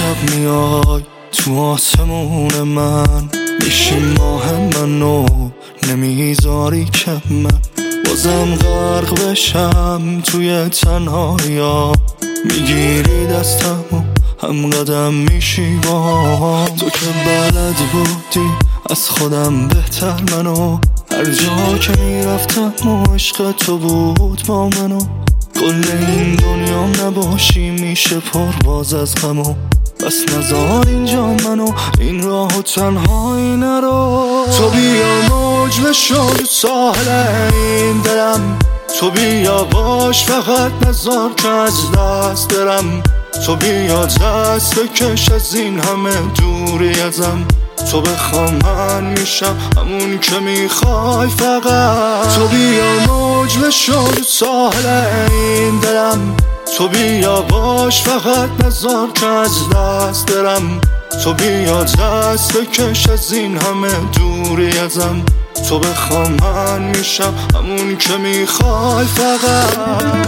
شب میای تو آسمون من، میشی ماه منو نمیذاری که من بازم غرق بشم توی تنهایی. میگیری دستمو هم قدم میشی با تو که بلد بودی از خودم بهتر منو، هر جا که میرفتم و عشق تو بود با منو. کل این دنیا نباشی میشه پر باز از غمو، بس نزار اینجا منو این راهو تنهایی نرو. تو بیا موج بشو تو ساحل این دلم، تو بیا باش فقط نزار که از دست برم. تو بیا دست بکش از این همه دوری ازم، تو بخوام من میشم همون که میخوای فقط. تو بیا موج بشو تو ساحل این دلم، تو بیا باش فقط نزار که از دست برم. تو بیا دست بکش از این همه دوری ازم، تو بخوام من میشم همون که میخوای فقط.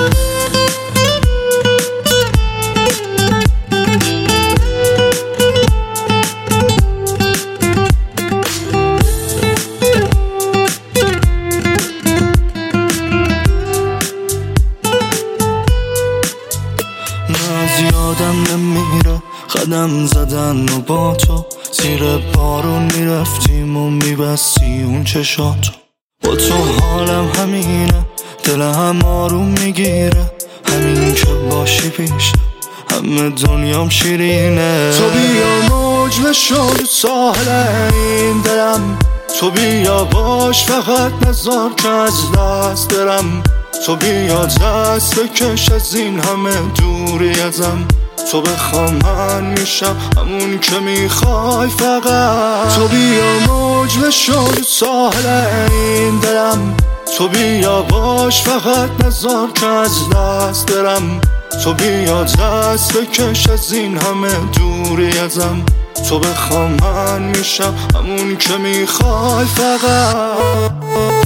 یادم نمیره قدم زدن و با تو زیر بارون میرفتیم و میبستی اون چشاتو. با تو حالم همینه دلم آروم میگیره، همین که باشی پیش همه دنیام شیرینه. تو بیا موج بشو تو ساحل این دلم، تو بیا باش فقط نزار که از دست برم. تو بیا دست بکش از این همه دوری ازم، تو بخوام من میشم همون که میخوای فقط. تو بیا موج بشو تو ساحل این دلم، تو بیا باش فقط نزار که از دست برم. تو بیا دست بکش از این همه دوری ازم، تو بخوام من میشم همون که میخوای فقط.